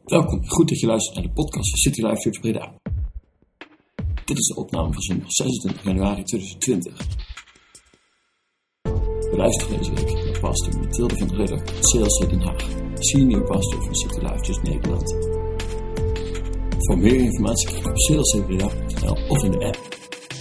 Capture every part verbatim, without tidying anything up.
Welkom, goed dat je luistert naar de podcast van City Life Church Breda. Dit is de opname van zondag zesentwintig januari tweeduizend twintig. We luisteren deze week naar pastor Mathilde van Rudder, C L C Den Haag, senior pastor van City Life Church Nederland. Voor meer informatie kijk op c l c breda punt n l of in de app.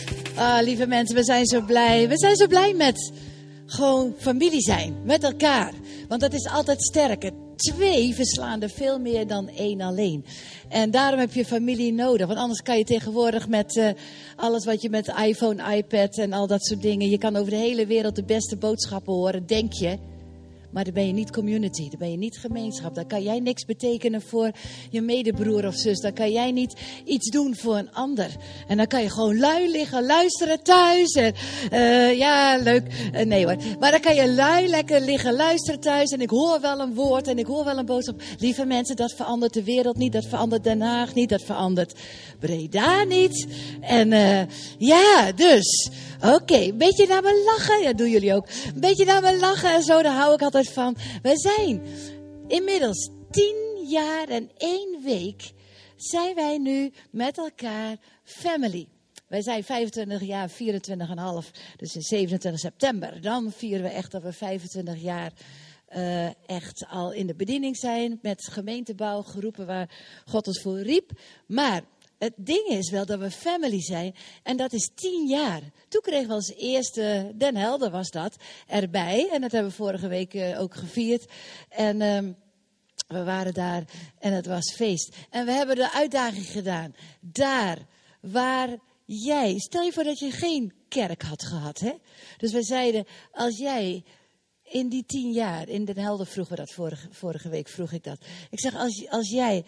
Ah, lieve mensen, we zijn zo blij. We zijn zo blij met gewoon familie zijn, met elkaar. Want dat is altijd sterker. Twee verslaan er veel meer dan één alleen. En daarom heb je familie nodig. Want anders kan je tegenwoordig met uh, alles wat je met iPhone, iPad en al dat soort dingen. Je kan over de hele wereld de beste boodschappen horen, denk je. Maar dan ben je niet community, dan ben je niet gemeenschap. Dan kan jij niks betekenen voor je medebroer of zus. Dan kan jij niet iets doen voor een ander. En dan kan je gewoon lui liggen, luisteren thuis. En, uh, ja, leuk. Uh, nee hoor. Maar dan kan je lui lekker liggen, luisteren thuis. En ik hoor wel een woord en ik hoor wel een boodschap. Lieve mensen, dat verandert de wereld niet. Dat verandert Den Haag niet. Dat verandert Breda niet. En uh, ja, dus... Oké, okay, een beetje naar me lachen. Ja, doen jullie ook. Een beetje naar me lachen en zo, daar hou ik altijd van. We zijn inmiddels tien jaar en één week zijn wij nu met elkaar family. Wij zijn vijfentwintig jaar, vierentwintig en half, dus in zevenentwintig september. Dan vieren we echt dat we vijfentwintig jaar uh, echt al in de bediening zijn. Met gemeentebouw, geroepen waar God ons voor riep. Maar... het ding is wel dat we family zijn en dat is tien jaar. Toen kregen we als eerste, Den Helder was dat, erbij. En dat hebben we vorige week uh, ook gevierd. En um, we waren daar en het was feest. En we hebben de uitdaging gedaan. Daar waar jij, stel je voor dat je geen kerk had gehad. Hè? Dus we zeiden, als jij... in die tien jaar, in Den Helder vroegen we dat vorige, vorige week, vroeg ik dat. Ik zeg, als, als jij...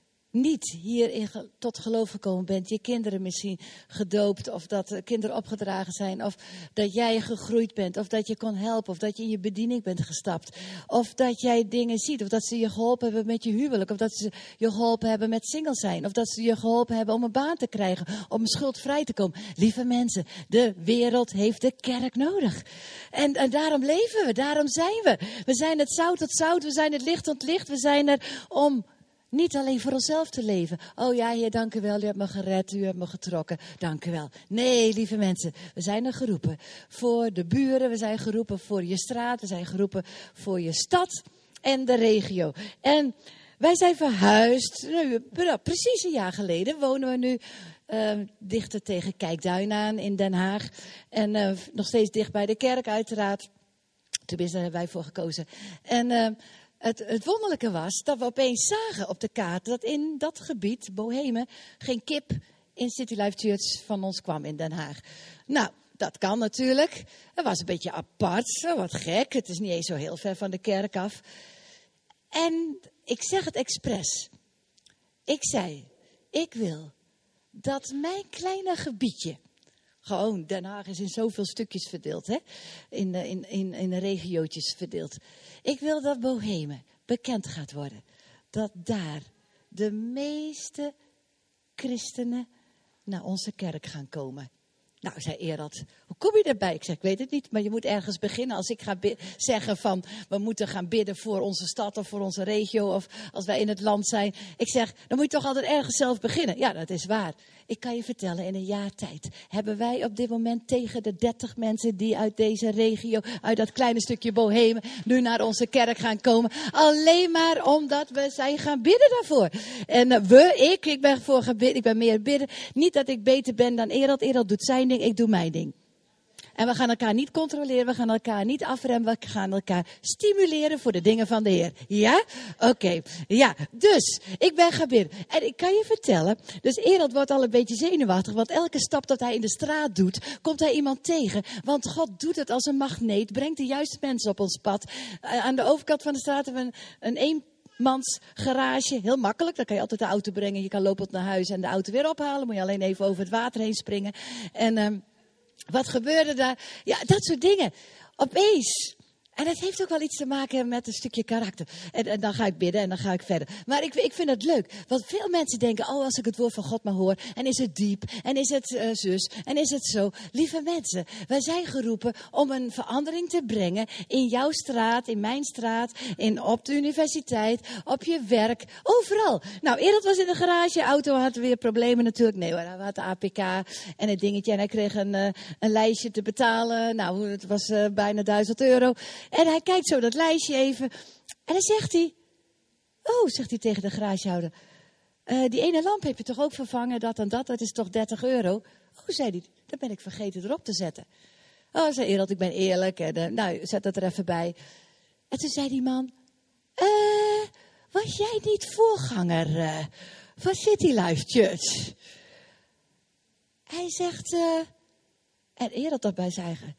niet hier in, tot geloof gekomen bent, je kinderen misschien gedoopt, of dat de kinderen opgedragen zijn, of dat jij gegroeid bent, of dat je kon helpen, of dat je in je bediening bent gestapt, of dat jij dingen ziet, of dat ze je geholpen hebben met je huwelijk, of dat ze je geholpen hebben met single zijn, of dat ze je geholpen hebben om een baan te krijgen, om schuldvrij te komen. Lieve mensen, de wereld heeft de kerk nodig. En, en daarom leven we, daarom zijn we. We zijn het zout tot zout, we zijn het licht tot licht, we zijn er om... niet alleen voor onszelf te leven. Oh ja, Heer, dank u wel. U hebt me gered. U hebt me getrokken. Dank u wel. Nee, lieve mensen. We zijn er geroepen voor de buren. We zijn geroepen voor je straat. We zijn geroepen voor je stad en de regio. En wij zijn verhuisd. Nu, precies een jaar geleden wonen we nu uh, dichter tegen Kijkduin aan in Den Haag. En uh, nog steeds dicht bij de kerk uiteraard. Tenminste, daar hebben wij voor gekozen. En... Uh, Het, het wonderlijke was dat we opeens zagen op de kaart dat in dat gebied, Bohemen, geen kip in City Life Church van ons kwam in Den Haag. Nou, dat kan natuurlijk. Het was een beetje apart, wat gek. Het is niet eens zo heel ver van de kerk af. En ik zeg het expres. Ik zei, ik wil dat mijn kleine gebiedje... gewoon, Den Haag is in zoveel stukjes verdeeld, hè? In, in, in, in regiootjes verdeeld. Ik wil dat Bohemen bekend gaat worden. Dat daar de meeste christenen naar onze kerk gaan komen. Nou, zei Erad, hoe kom je daarbij? Ik zei, ik weet het niet, maar je moet ergens beginnen. Als ik ga bi- zeggen van, we moeten gaan bidden voor onze stad of voor onze regio, of als wij in het land zijn. Ik zeg, dan moet je toch altijd ergens zelf beginnen. Ja, dat is waar. Ik kan je vertellen, in een jaar tijd hebben wij op dit moment tegen de dertig mensen die uit deze regio, uit dat kleine stukje Bohemen, nu naar onze kerk gaan komen. Alleen maar omdat we zijn gaan bidden daarvoor. En uh, we, ik, ik ben voor gebidden, ik ben meer bidden. Niet dat ik beter ben dan Erad. Erad doet zijn ding, ik doe mijn ding. En we gaan elkaar niet controleren, we gaan elkaar niet afremmen, we gaan elkaar stimuleren voor de dingen van de Heer. Ja? Oké. Okay. Ja, dus ik ben gaan bidden. En ik kan je vertellen, dus Erad wordt al een beetje zenuwachtig, want elke stap dat hij in de straat doet, komt hij iemand tegen. Want God doet het als een magneet, brengt de juiste mensen op ons pad. Uh, aan de overkant van de straat hebben we een, een eenmans garage, heel makkelijk. Dan kan je altijd de auto brengen, je kan lopend naar huis en de auto weer ophalen. Moet je alleen even over het water heen springen. En... Um, wat gebeurde daar? Ja, dat soort dingen. Opeens En het heeft ook wel iets te maken met een stukje karakter. En, en dan ga ik bidden en dan ga ik verder. Maar ik, ik vind het leuk. Want veel mensen denken, oh, als ik het woord van God maar hoor. En is het diep. En is het uh, zus. En is het zo. Lieve mensen, wij zijn geroepen om een verandering te brengen. In jouw straat, in mijn straat. In, op de universiteit. Op je werk. Overal. Nou, Ereld was in de garage. Auto had weer problemen natuurlijk. Nee hoor, we hadden A P K en het dingetje. En hij kreeg een, uh, een lijstje te betalen. Nou, het was uh, bijna duizend euro. En hij kijkt zo dat lijstje even. En dan zegt hij... Oh, zegt hij tegen de garagehouder. Uh, die ene lamp heb je toch ook vervangen? Dat en dat, dat is toch dertig euro? Oh, zei hij. Dat ben ik vergeten erop te zetten. Oh, zei Ereld, ik ben eerlijk. En, uh, nou, zet dat er even bij. En toen zei die man... Uh, was jij niet voorganger uh, van City Life Church? Hij zegt... Uh, en Ereld daarbij zeggen...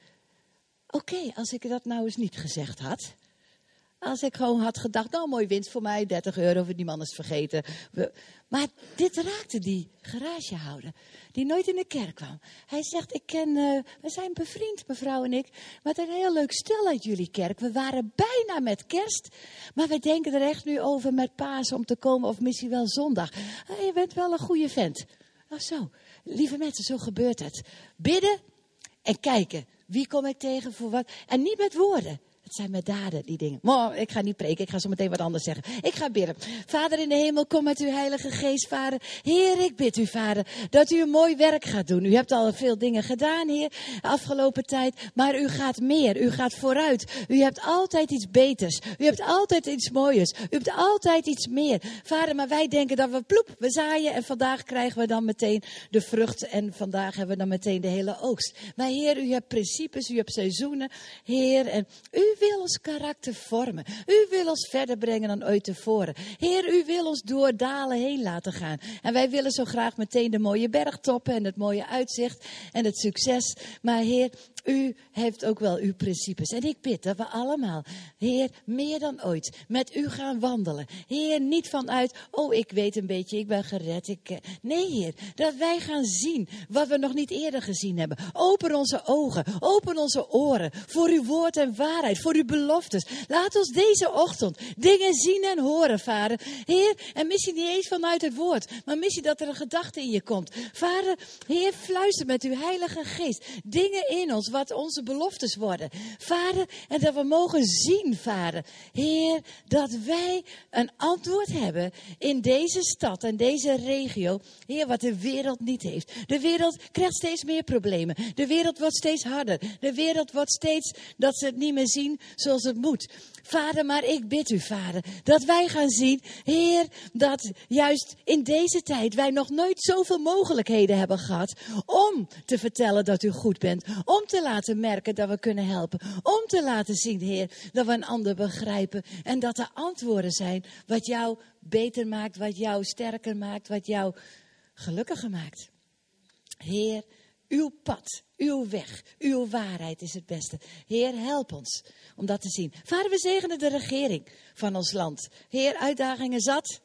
Oké, okay, als ik dat nou eens niet gezegd had. Als ik gewoon had gedacht, nou mooi winst voor mij, dertig euro, die man is vergeten. We, maar dit raakte die garagehouder, die nooit in de kerk kwam. Hij zegt, ik ken, uh, we zijn bevriend, mevrouw en ik, met een heel leuk stel uit jullie kerk. We waren bijna met kerst, maar we denken er echt nu over met Pasen om te komen, of misschien wel zondag. Uh, je bent wel een goede vent. Nou zo, lieve mensen, zo gebeurt het. Bidden en kijken. Wie kom ik tegen voor wat? En niet met woorden. Het zijn met daden, die dingen. Maar ik ga niet preken, ik ga zo meteen wat anders zeggen. Ik ga bidden. Vader in de hemel, kom met uw heilige geest, vader. Heer, ik bid u, vader, dat u een mooi werk gaat doen. U hebt al veel dingen gedaan, heer, de afgelopen tijd. Maar u gaat meer, u gaat vooruit. U hebt altijd iets beters. U hebt altijd iets mooiers. U hebt altijd iets meer. Vader, maar wij denken dat we ploep, we zaaien. En vandaag krijgen we dan meteen de vrucht. En vandaag hebben we dan meteen de hele oogst. Maar heer, u hebt principes, u hebt seizoenen. Heer, en u U wil ons karakter vormen. U wil ons verder brengen dan ooit tevoren. Heer, u wil ons door dalen heen laten gaan. En wij willen zo graag meteen de mooie bergtoppen en het mooie uitzicht en het succes. Maar Heer, u heeft ook wel uw principes. En ik bid dat we allemaal, Heer, meer dan ooit met u gaan wandelen. Heer, niet vanuit, oh, ik weet een beetje, ik ben gered. Ik, nee, Heer, dat wij gaan zien wat we nog niet eerder gezien hebben. Open onze ogen, open onze oren voor uw woord en waarheid, voor uw beloftes. Laat ons deze ochtend dingen zien en horen, Vader. Heer, en misschien niet eens vanuit het woord, maar misschien dat er een gedachte in je komt. Vader, Heer, fluister met uw heilige geest dingen in ons, wat onze beloftes worden. Vader, en dat we mogen zien, Vader, Heer, dat wij een antwoord hebben in deze stad en deze regio, Heer, wat de wereld niet heeft. De wereld krijgt steeds meer problemen. De wereld wordt steeds harder. De wereld wordt steeds dat ze het niet meer zien zoals het moet. Vader, maar ik bid u, Vader, dat wij gaan zien, Heer, dat juist in deze tijd wij nog nooit zoveel mogelijkheden hebben gehad om te vertellen dat u goed bent. Om te laten merken dat we kunnen helpen. Om te laten zien, Heer, dat we een ander begrijpen. En dat er antwoorden zijn wat jou beter maakt, wat jou sterker maakt, wat jou gelukkiger maakt. Heer, uw pad, uw weg, uw waarheid is het beste. Heer, help ons om dat te zien. Vader, we zegenen de regering van ons land. Heer, uitdagingen zat.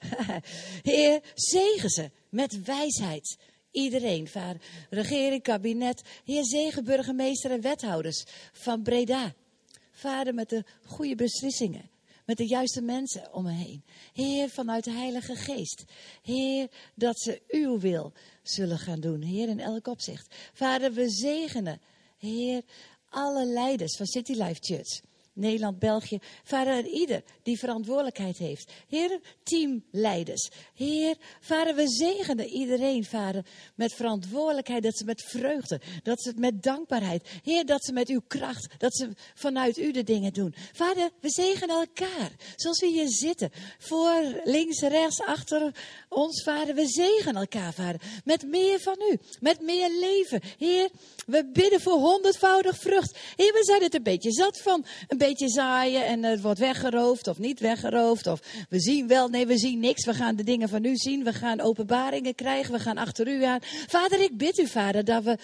Heer, zegen ze met wijsheid. Iedereen, vader, regering, kabinet. Heer, zegen burgemeester en wethouders van Breda. Vader, met de goede beslissingen. Met de juiste mensen om me heen. Heer, vanuit de Heilige Geest. Heer, dat ze uw wil zullen gaan doen. Heer, in elk opzicht. Vader, we zegenen. Heer, alle leiders van City Life Church. Nederland, België. Vader, en ieder die verantwoordelijkheid heeft. Heer, teamleiders. Heer, vader, we zegenen iedereen, vader, met verantwoordelijkheid. Dat ze met vreugde, dat ze het met dankbaarheid. Heer, dat ze met uw kracht, dat ze vanuit u de dingen doen. Vader, we zegenen elkaar. Zoals we hier zitten. Voor, links, rechts, achter ons, vader. We zegenen elkaar, vader. Met meer van u. Met meer leven. Heer, we bidden voor honderdvoudig vrucht. Heer, we zijn het een beetje zat van. Een beetje zaaien en het wordt weggeroofd of niet weggeroofd. Of we zien wel, nee, we zien niks. We gaan de dingen van u zien. We gaan openbaringen krijgen. We gaan achter u aan. Vader, ik bid u, vader, dat we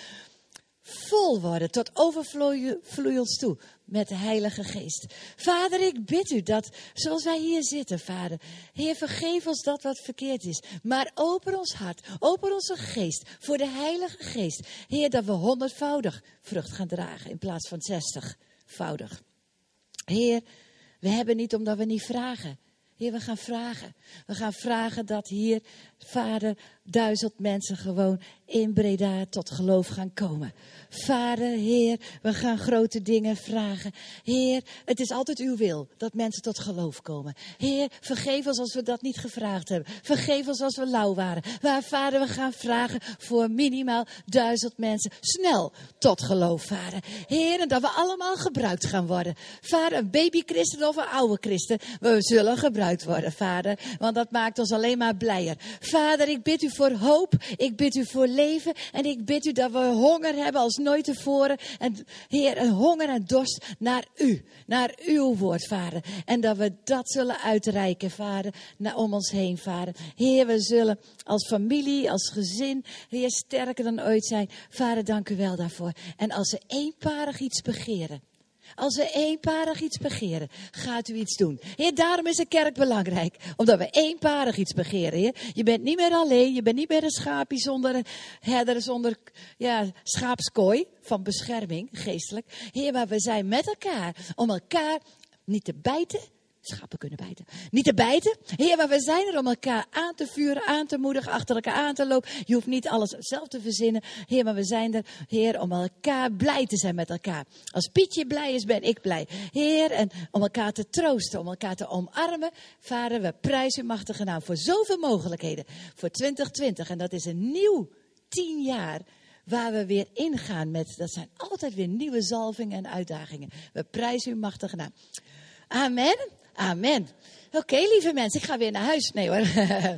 vol worden tot overvloeiends toe met de Heilige Geest. Vader, ik bid u dat, zoals wij hier zitten, vader. Heer, vergeef ons dat wat verkeerd is. Maar open ons hart, open onze geest voor de Heilige Geest. Heer, dat we honderdvoudig vrucht gaan dragen in plaats van zestigvoudig. Heer, we hebben niet omdat we niet vragen. Heer, we gaan vragen. We gaan vragen dat hier, Vader, duizend mensen gewoon in Breda tot geloof gaan komen. Vader, Heer, we gaan grote dingen vragen. Heer, het is altijd uw wil dat mensen tot geloof komen. Heer, vergeef ons als we dat niet gevraagd hebben. Vergeef ons als we lauw waren. Maar Vader, we gaan vragen voor minimaal duizend mensen snel tot geloof, Vader. Heer, en dat we allemaal gebruikt gaan worden. Vader, een babychristen of een oude christen, we zullen gebruikt worden, Vader. Want dat maakt ons alleen maar blijer. Vader, ik bid u voor hoop. Ik bid u voor leven. En ik bid u dat we honger hebben als nooit tevoren. En Heer, een honger en dorst naar u. Naar uw woord, Vader. En dat we dat zullen uitreiken, Vader. Naar om ons heen, Vader. Heer, we zullen als familie, als gezin, Heer, sterker dan ooit zijn. Vader, dank u wel daarvoor. En als ze eenparig iets begeren. Als we eenparig iets begeren, gaat u iets doen. Heer, daarom is de kerk belangrijk. Omdat we eenparig iets begeren, Heer. Je bent niet meer alleen. Je bent niet meer een schaapje zonder een herder, zonder ja, schaapskooi van bescherming, geestelijk. Heer, maar we zijn met elkaar om elkaar niet te bijten. Schapen kunnen bijten. Niet te bijten. Heer, maar we zijn er om elkaar aan te vuren, aan te moedigen, achter elkaar aan te lopen. Je hoeft niet alles zelf te verzinnen. Heer, maar we zijn er, Heer, om elkaar blij te zijn met elkaar. Als Pietje blij is, ben ik blij. Heer, en om elkaar te troosten, om elkaar te omarmen. Vader, we prijzen uw machtige naam voor zoveel mogelijkheden. Voor twintig twintig. En dat is een nieuw tien jaar. Waar we weer ingaan met, dat zijn altijd weer nieuwe zalvingen en uitdagingen. We prijzen uw machtige naam. Amen. Amen. Oké, okay, lieve mensen, ik ga weer naar huis. Nee hoor.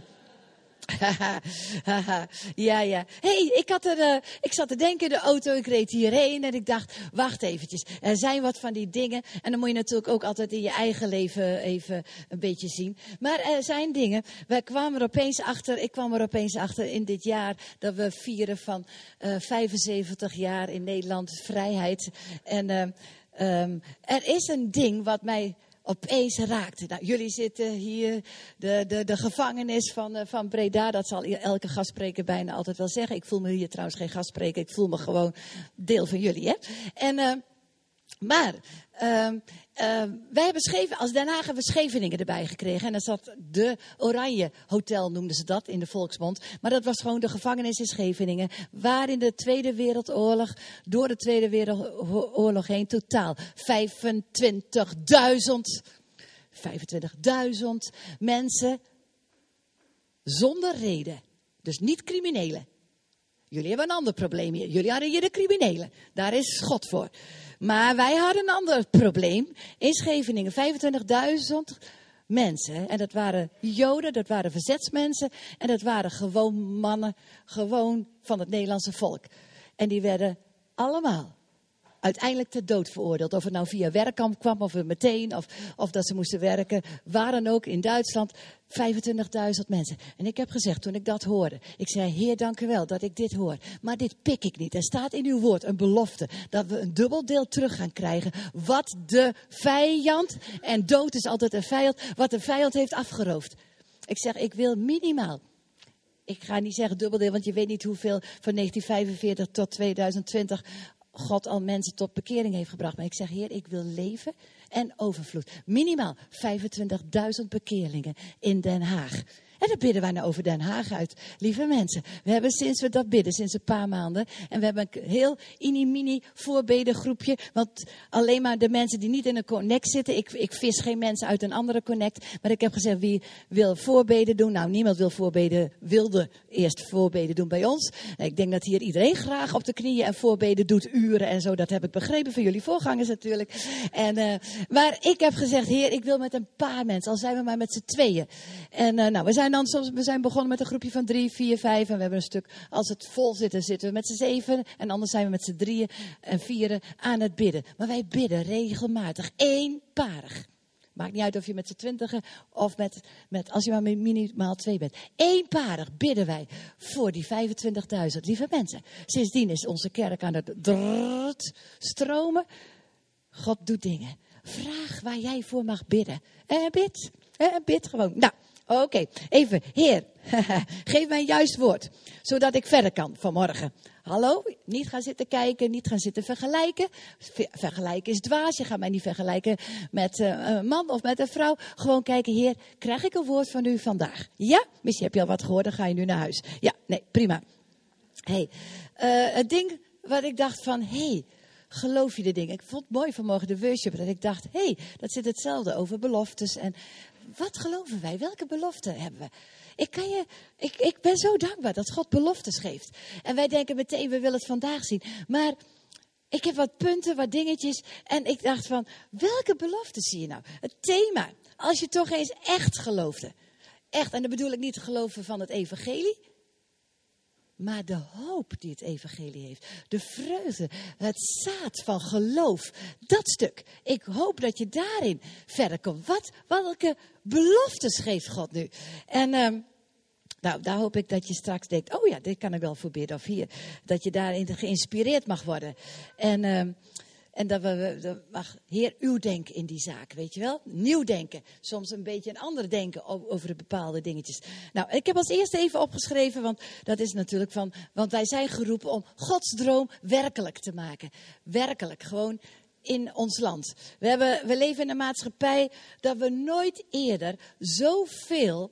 ja, ja. hey, ik, had er, uh, ik zat te denken in de auto, ik reed hierheen en ik dacht, wacht eventjes. Er zijn wat van die dingen en dan moet je natuurlijk ook altijd in je eigen leven even een beetje zien. Maar er zijn dingen, wij kwamen er opeens achter, ik kwam er opeens achter in dit jaar dat we vieren van uh, vijfenzeventig jaar in Nederland vrijheid. En uh, um, er is een ding wat mij opeens raakte. Nou, jullie zitten hier, de, de, de gevangenis van, uh, van Breda, dat zal elke gastspreker bijna altijd wel zeggen. Ik voel me hier trouwens geen gastspreker, ik voel me gewoon deel van jullie. Hè? En, uh, maar, uh, uh, wij hebben Scheven, als Den Haag hebben we Scheveningen erbij gekregen. En dat zat de Oranje Hotel, noemden ze dat in de volksmond. Maar dat was gewoon de gevangenis in Scheveningen. Waar in de Tweede Wereldoorlog, door de Tweede Wereldoorlog heen, totaal vijfentwintigduizend, vijfentwintigduizend mensen zonder reden. Dus niet criminelen. Jullie hebben een ander probleem hier. Jullie hadden hier de criminelen. Daar is God voor. Maar wij hadden een ander probleem. In Scheveningen, vijfentwintigduizend mensen. En dat waren Joden, dat waren verzetsmensen. En dat waren gewoon mannen, gewoon van het Nederlandse volk. En die werden allemaal uiteindelijk ter dood veroordeeld. Of het nou via werkkamp kwam, of meteen, of, of dat ze moesten werken. Waar dan ook, in Duitsland, vijfentwintigduizend mensen. En ik heb gezegd, toen ik dat hoorde, ik zei, Heer, dank u wel dat ik dit hoor. Maar dit pik ik niet. Er staat in uw woord een belofte dat we een dubbel deel terug gaan krijgen. Wat de vijand, en dood is altijd een vijand, wat de vijand heeft afgeroofd. Ik zeg, ik wil minimaal. Ik ga niet zeggen dubbel deel, want je weet niet hoeveel van negentien vijfenveertig tot tweeduizend twintig... God al mensen tot bekering heeft gebracht. Maar ik zeg, Heer, ik wil leven en overvloed. Minimaal vijfentwintigduizend bekeerlingen in Den Haag. En dan bidden wij nou over Den Haag uit. Lieve mensen, we hebben sinds we dat bidden, sinds een paar maanden. En we hebben een heel mini-mini voorbedengroepje. Want alleen maar de mensen die niet in een connect zitten. Ik, ik vis geen mensen uit een andere connect. Maar ik heb gezegd, wie wil voorbeden doen? Nou, niemand wil voorbeden, wilde eerst voorbeden doen bij ons. Ik denk dat hier iedereen graag op de knieën en voorbeden doet, uren en zo. Dat heb ik begrepen van jullie voorgangers natuurlijk. En, uh, maar ik heb gezegd, Heer, ik wil met een paar mensen, al zijn we maar met z'n tweeën. En uh, nou, we zijn dan soms, we zijn begonnen met een groepje van drie, vier, vijf. En we hebben een stuk, als het vol zit, dan zitten we met z'n zeven. En anders zijn we met z'n drieën en vieren aan het bidden. Maar wij bidden regelmatig, eenparig. Maakt niet uit of je met z'n twintigen of met, met, als je maar minimaal twee bent. Eenparig bidden wij voor die vijfentwintigduizend lieve mensen. Sindsdien is onze kerk aan het drrrt stromen. God doet dingen. Vraag waar jij voor mag bidden. En bid. En bid gewoon. Nou. Oké, okay. Even, Heer, geef mij een juist woord, zodat ik verder kan vanmorgen. Hallo, niet gaan zitten kijken, niet gaan zitten vergelijken. Ver- vergelijken is dwaas. Je gaat mij niet vergelijken met uh, een man of met een vrouw. Gewoon kijken, Heer, krijg ik een woord van u vandaag? Ja? Misschien heb je al wat gehoord, dan ga je nu naar huis. Ja, nee, prima. Hey, uh, het ding wat ik dacht van, hé, hey, geloof je de dingen? Ik vond het mooi vanmorgen de worship dat ik dacht, hé, hey, dat zit hetzelfde over beloftes. En wat geloven wij? Welke beloften hebben we? Ik, kan je, ik, ik ben zo dankbaar dat God beloftes geeft. En wij denken meteen, we willen het vandaag zien. Maar ik heb wat punten, wat dingetjes. En ik dacht van, welke beloftes zie je nou? Het thema, als je toch eens echt geloofde. Echt, en dan bedoel ik niet het geloven van het evangelie. Maar de hoop die het evangelie heeft. De vreugde, het zaad van geloof. Dat stuk. Ik hoop dat je daarin verder komt. Wat, welke beloftes geeft God nu? En um, nou, daar hoop ik dat je straks denkt. Oh ja, dit kan ik wel voor bidden. Of hier. Dat je daarin geïnspireerd mag worden. En... Um, En dat we, dat mag Heer uw denken in die zaak, weet je wel? Nieuw denken. Soms een beetje een ander denken over bepaalde dingetjes. Nou, ik heb als eerste even opgeschreven, want dat is natuurlijk van... Want wij zijn geroepen om Gods droom werkelijk te maken. Werkelijk, gewoon in ons land. We, hebben, we leven in een maatschappij dat we nooit eerder zoveel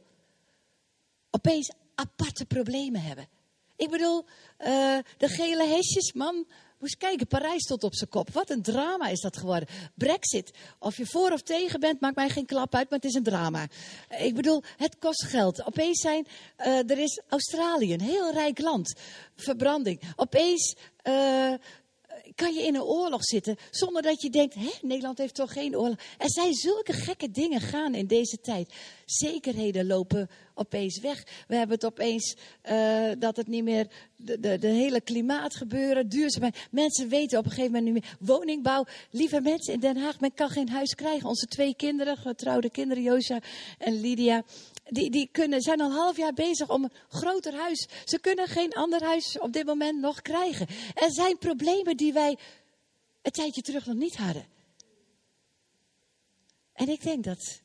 opeens aparte problemen hebben. Ik bedoel, uh, de gele hesjes, man... Moest kijken, Parijs stond op zijn kop. Wat een drama is dat geworden. Brexit, of je voor of tegen bent, maakt mij geen klap uit, maar het is een drama. Ik bedoel, het kost geld. Opeens zijn, uh, er is Australië, een heel rijk land. Verbranding. Opeens uh, kan je in een oorlog zitten, zonder dat je denkt, hè, Nederland heeft toch geen oorlog. Er zijn zulke gekke dingen gaan in deze tijd. Zekerheden lopen opeens weg. We hebben het opeens uh, dat het niet meer de, de, de hele klimaat gebeuren, duurzaamheid. Mensen weten op een gegeven moment niet meer. Woningbouw, lieve mensen in Den Haag, men kan geen huis krijgen. Onze twee kinderen, getrouwde kinderen, Josja en Lydia, die, die kunnen, zijn al een half jaar bezig om een groter huis. Ze kunnen geen ander huis op dit moment nog krijgen. Er zijn problemen die wij een tijdje terug nog niet hadden. En ik denk dat...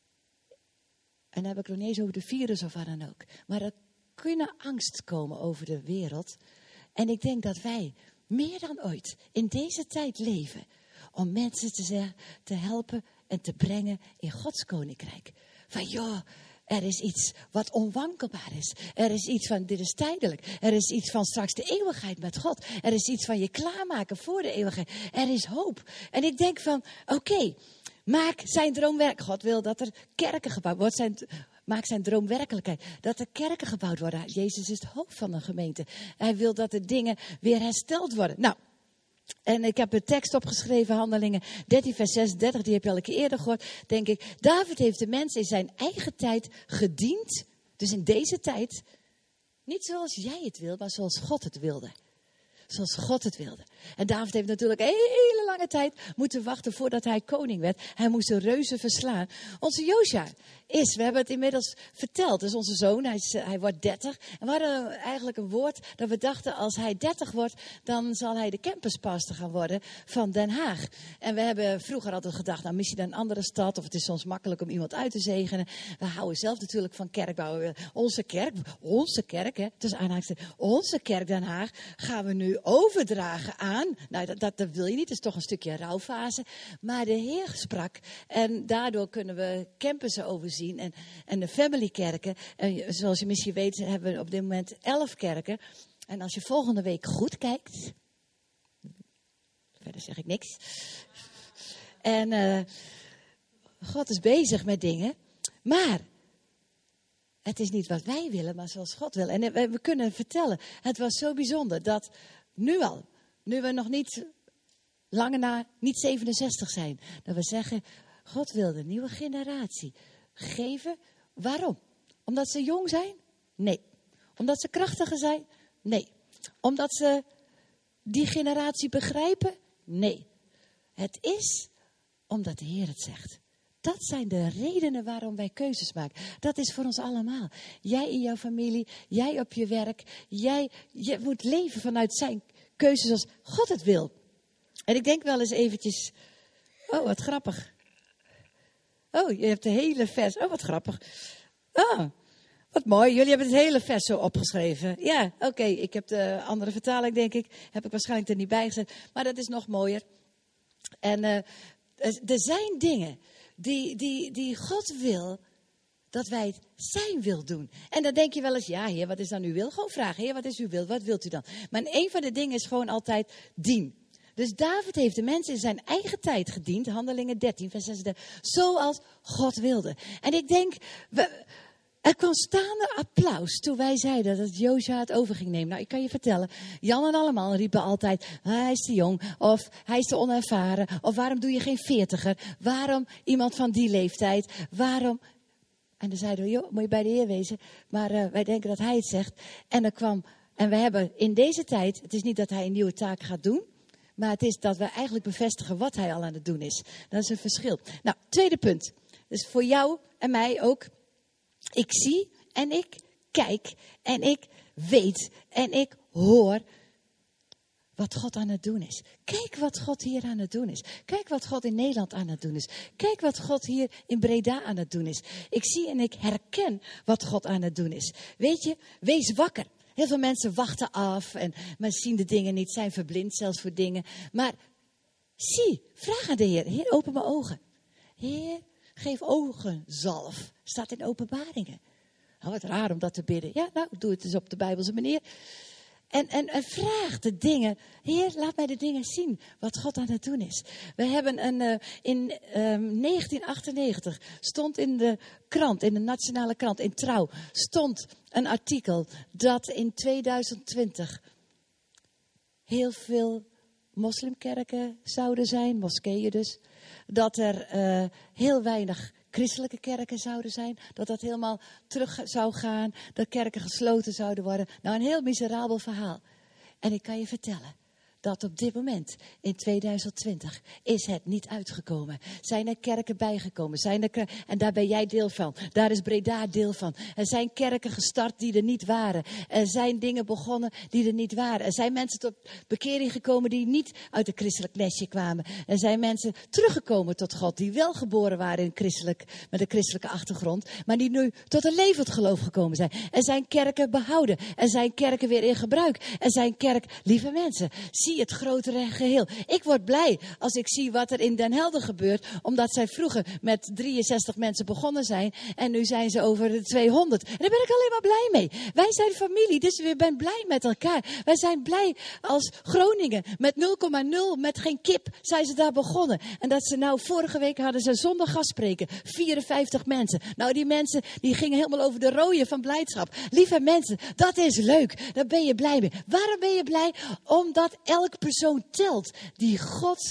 En dan heb ik nog niet eens over de virus of wat dan ook. Maar er kunnen angst komen over de wereld. En ik denk dat wij meer dan ooit in deze tijd leven. Om mensen te, zeggen, te helpen en te brengen in Gods koninkrijk. Van joh, er is iets wat onwankelbaar is. Er is iets van dit is tijdelijk. Er is iets van straks de eeuwigheid met God. Er is iets van je klaarmaken voor de eeuwigheid. Er is hoop. En ik denk van oké. Okay, Maak zijn droom werk. God wil dat er kerken gebouwd worden. Zijn, maak zijn droom werkelijkheid. Dat er kerken gebouwd worden. Jezus is het hoofd van een gemeente. Hij wil dat de dingen weer hersteld worden. Nou, en ik heb een tekst opgeschreven, Handelingen dertien vers zesendertig. Die heb je al een keer eerder gehoord. Denk ik, David heeft de mensen in zijn eigen tijd gediend. Dus in deze tijd. Niet zoals jij het wil, maar zoals God het wilde. Zoals God het wilde. En David heeft natuurlijk een hele lange tijd moeten wachten voordat hij koning werd. Hij moest de reuzen verslaan. Onze Josja is, we hebben het inmiddels verteld, is onze zoon, hij, is, hij wordt dertig. En we hadden eigenlijk een woord dat we dachten, als hij dertig wordt, dan zal hij de campuspastor gaan worden van Den Haag. En we hebben vroeger altijd gedacht, nou misschien een andere stad, of het is soms makkelijk om iemand uit te zegenen. We houden zelf natuurlijk van kerkbouwen. Onze kerk, onze kerk, hè, tussen aanhalingstekens, onze kerk Den Haag gaan we nu overdragen aan, nou dat, dat, dat wil je niet, dat is toch een stukje rouwfase. Maar de Heer sprak en daardoor kunnen we campussen overzien en, en de familykerken. En zoals je misschien weet hebben we op dit moment elf kerken. En als je volgende week goed kijkt, verder zeg ik niks. En uh, God is bezig met dingen, maar het is niet wat wij willen, maar zoals God wil. En we, we kunnen vertellen, het was zo bijzonder dat nu al, nu we nog niet lange na, niet zevenenzestig zijn, dat we zeggen, God wil de nieuwe generatie geven. Waarom? Omdat ze jong zijn? Nee. Omdat ze krachtiger zijn? Nee. Omdat ze die generatie begrijpen? Nee. Het is omdat de Heer het zegt. Dat zijn de redenen waarom wij keuzes maken. Dat is voor ons allemaal. Jij in jouw familie, jij op je werk. Jij je moet leven vanuit zijn keuzes zoals God het wil. En ik denk wel eens eventjes, oh wat grappig. Oh, je hebt de hele vers. Oh, wat grappig. Oh, Wat mooi, jullie hebben het hele vers zo opgeschreven. Ja, oké, okay. Ik heb de andere vertaling, denk ik. Heb ik waarschijnlijk er niet bij gezet. Maar dat is nog mooier. En uh, er zijn dingen die, die, die God wil dat wij het zijn wil doen. En dan denk je wel eens, ja heer, wat is dan uw wil? Gewoon vragen, heer, wat is uw wil? Wat wilt u dan? Maar een van de dingen is gewoon altijd dien. Dus David heeft de mensen in zijn eigen tijd gediend. Handelingen dertien, vers zesendertig. Zoals God wilde. En ik denk, we, er kwam staande applaus toen wij zeiden dat Josua het over ging nemen. Nou, ik kan je vertellen, Jan en allemaal riepen altijd, hij is te jong. Of hij is te onervaren. Of waarom doe je geen veertiger? Waarom iemand van die leeftijd? Waarom... En dan zeiden we, joh, moet je bij de Heer wezen. Maar uh, wij denken dat hij het zegt. En er kwam, en we hebben in deze tijd, het is niet dat hij een nieuwe taak gaat doen. Maar het is dat we eigenlijk bevestigen wat hij al aan het doen is. Dat is een verschil. Nou, tweede punt. Dus voor jou en mij ook. Ik zie en ik kijk en ik weet en ik hoor wat God aan het doen is. Kijk wat God hier aan het doen is. Kijk wat God in Nederland aan het doen is. Kijk wat God hier in Breda aan het doen is. Ik zie en ik herken wat God aan het doen is. Weet je, wees wakker. Heel veel mensen wachten af en maar zien de dingen niet, zijn verblind zelfs voor dingen. Maar zie, vraag aan de Heer. Heer, open mijn ogen. Heer, geef ogenzalf. Staat in Openbaringen. Nou, wat raar om dat te bidden. Ja, nou, doe het eens op de Bijbelse manier. En, en, en vraag de dingen. Heer, laat mij de dingen zien wat God aan het doen is. We hebben een, uh, in um, negentien achtennegentig stond in de krant, in de nationale krant, in Trouw, stond een artikel dat in tweeduizend twintig heel veel moslimkerken zouden zijn, moskeeën dus. Dat er uh, heel weinig christelijke kerken zouden zijn. Dat dat helemaal terug zou gaan. Dat kerken gesloten zouden worden. Nou, een heel miserabel verhaal. En ik kan je vertellen dat op dit moment, in tweeduizend twintig, is het niet uitgekomen. Zijn er kerken bijgekomen. Zijn er kerken, en daar ben jij deel van. Daar is Breda deel van. Er zijn kerken gestart die er niet waren. Er zijn dingen begonnen die er niet waren. Er zijn mensen tot bekering gekomen die niet uit een christelijk nestje kwamen. Er zijn mensen teruggekomen tot God, die wel geboren waren in christelijk, met een christelijke achtergrond, maar die nu tot een levend geloof gekomen zijn. Er zijn kerken behouden. Er zijn kerken weer in gebruik. Er zijn kerken, lieve mensen, zie het grotere geheel. Ik word blij als ik zie wat er in Den Helder gebeurt, omdat zij vroeger met drieënzestig mensen begonnen zijn en nu zijn ze over de tweehonderd. En daar ben ik alleen maar blij mee. Wij zijn familie, dus we zijn blij met elkaar. Wij zijn blij als Groningen met nul komma nul, met geen kip, zijn ze daar begonnen. En dat ze nou, vorige week hadden ze zonder gastspreken, vierenvijftig mensen. Nou, die mensen die gingen helemaal over de rooien van blijdschap. Lieve mensen, dat is leuk. Daar ben je blij mee. Waarom ben je blij? Omdat elke persoon telt die God...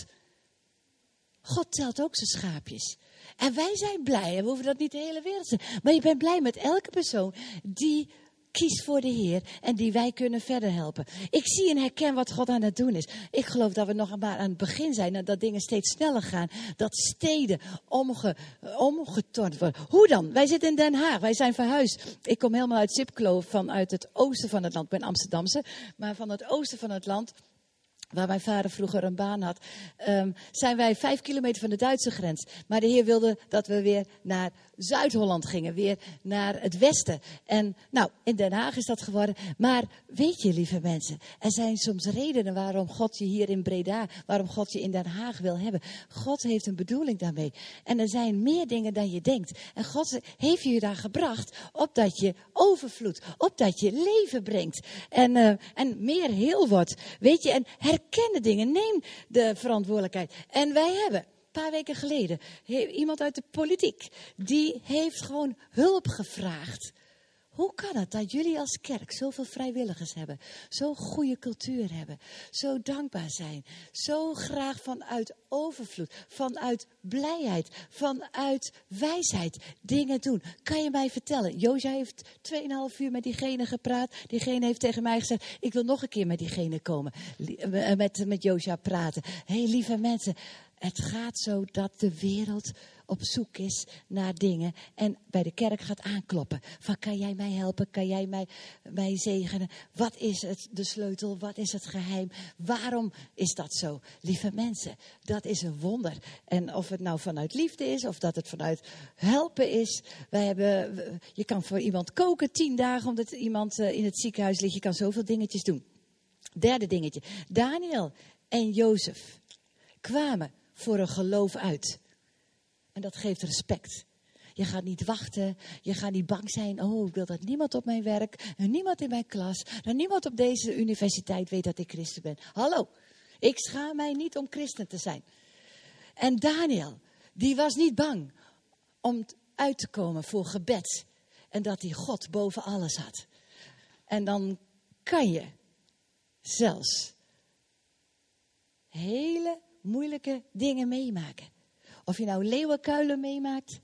God telt ook zijn schaapjes. En wij zijn blij. En we hoeven dat niet de hele wereld te zijn. Maar je bent blij met elke persoon die kiest voor de Heer. En die wij kunnen verder helpen. Ik zie en herken wat God aan het doen is. Ik geloof dat we nog maar aan het begin zijn. En dat dingen steeds sneller gaan. Dat steden omge, omgetornd worden. Hoe dan? Wij zitten in Den Haag. Wij zijn verhuisd. Ik kom helemaal uit Zipklo. Vanuit het oosten van het land. Ik ben Amsterdamse. Maar van het oosten van het land, waar mijn vader vroeger een baan had, um, zijn wij vijf kilometer van de Duitse grens. Maar de Heer wilde dat we weer naar Zuid-Holland gingen, weer naar het westen. En nou, in Den Haag is dat geworden. Maar weet je, lieve mensen, er zijn soms redenen waarom God je hier in Breda, waarom God je in Den Haag wil hebben. God heeft een bedoeling daarmee. En er zijn meer dingen dan je denkt. En God heeft je daar gebracht, opdat je overvloed, opdat je leven brengt. En, uh, en meer heel wordt. Weet je, en herken de dingen, neem de verantwoordelijkheid. En wij hebben een paar weken geleden iemand uit de politiek, die heeft gewoon hulp gevraagd. Hoe kan het dat jullie als kerk zoveel vrijwilligers hebben, zo'n goede cultuur hebben, zo dankbaar zijn, zo graag vanuit overvloed, vanuit blijheid, vanuit wijsheid dingen doen? Kan je mij vertellen? Josja heeft tweeënhalf uur met diegene gepraat. Diegene heeft tegen mij gezegd, ik wil nog een keer met diegene komen, met, met Josja praten. Hé, hey, lieve mensen, Het gaat zo dat de wereld op zoek is naar dingen en bij de kerk gaat aankloppen. Van, kan jij mij helpen? Kan jij mij, mij zegenen? Wat is het, de sleutel? Wat is het geheim? Waarom is dat zo? Lieve mensen, dat is een wonder. En of het nou vanuit liefde is of dat het vanuit helpen is. Wij hebben, je kan voor iemand koken tien dagen omdat iemand in het ziekenhuis ligt. Je kan zoveel dingetjes doen. Derde dingetje. Daniel en Jozef kwamen voor een geloof uit. En dat geeft respect. Je gaat niet wachten. Je gaat niet bang zijn. Oh, ik wil dat niemand op mijn werk. En niemand in mijn klas. En niemand op deze universiteit weet dat ik christen ben. Hallo. Ik schaam mij niet om christen te zijn. En Daniel, die was niet bang om uit te komen voor gebed. En dat hij God boven alles had. En dan kan je zelfs hele moeilijke dingen meemaken. Of je nou leeuwenkuilen meemaakt.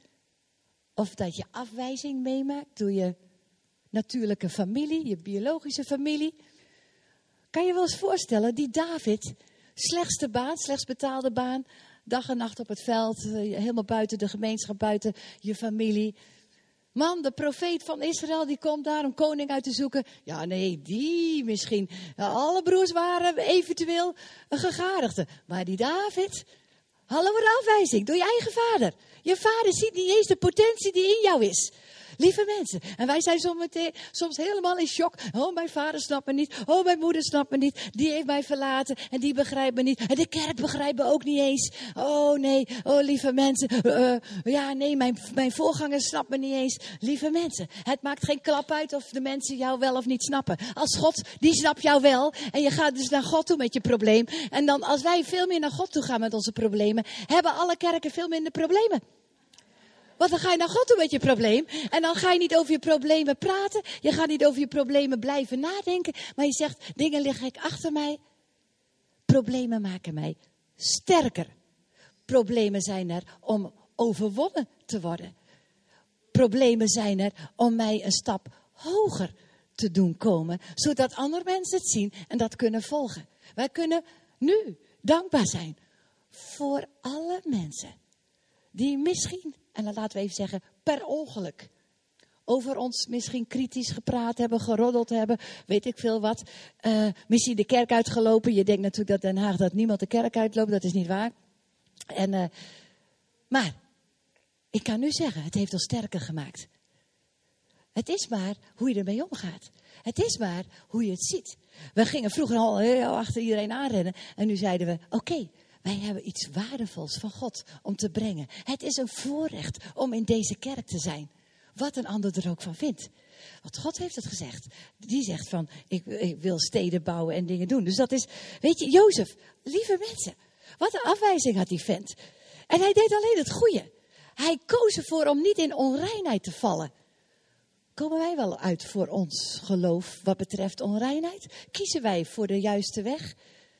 Of dat je afwijzing meemaakt door je natuurlijke familie, je biologische familie. Kan je wel eens voorstellen, die David, slechtste baan, slechts betaalde baan. Dag en nacht op het veld, helemaal buiten de gemeenschap, buiten je familie. Man, de profeet van Israël, die komt daar om koning uit te zoeken. Ja, nee, die misschien. Ja, alle broers waren eventueel een gegadigde. Maar die David, hallo, een afwijzing door je eigen vader. Je vader ziet niet eens de potentie die in jou is. Lieve mensen, en wij zijn soms, soms helemaal in shock. Oh, mijn vader snapt me niet. Oh, mijn moeder snapt me niet. Die heeft mij verlaten en die begrijpt me niet. En de kerk begrijpt me ook niet eens. Oh nee, oh lieve mensen. Uh, ja, nee, mijn, mijn voorganger snapt me niet eens. Lieve mensen, het maakt geen klap uit of de mensen jou wel of niet snappen. Als God, die snapt jou wel. En je gaat dus naar God toe met je probleem. En dan als wij veel meer naar God toe gaan met onze problemen, hebben alle kerken veel minder problemen. Want dan ga je naar God toe met je probleem. En dan ga je niet over je problemen praten. Je gaat niet over je problemen blijven nadenken. Maar je zegt, dingen liggen ik achter mij. Problemen maken mij sterker. Problemen zijn er om overwonnen te worden. Problemen zijn er om mij een stap hoger te doen komen. Zodat andere mensen het zien en dat kunnen volgen. Wij kunnen nu dankbaar zijn voor alle mensen die misschien, en dan laten we even zeggen, per ongeluk over ons misschien kritisch gepraat hebben, geroddeld hebben, weet ik veel wat. Uh, misschien de kerk uitgelopen. Je denkt natuurlijk dat Den Haag, dat niemand de kerk uitloopt. Dat is niet waar. En, uh, maar, ik kan nu zeggen, het heeft ons sterker gemaakt. Het is maar hoe je ermee omgaat. Het is maar hoe je het ziet. We gingen vroeger al heel achter iedereen aanrennen. En nu zeiden we, oké. Okay, wij hebben iets waardevols van God om te brengen. Het is een voorrecht om in deze kerk te zijn. Wat een ander er ook van vindt. Want God heeft het gezegd. Die zegt van, ik, ik wil steden bouwen en dingen doen. Dus dat is, weet je, Jozef, lieve mensen. Wat een afwijzing had die vent. En hij deed alleen het goede. Hij koos ervoor om niet in onreinheid te vallen. Komen wij wel uit voor ons geloof wat betreft onreinheid? Kiezen wij voor de juiste weg?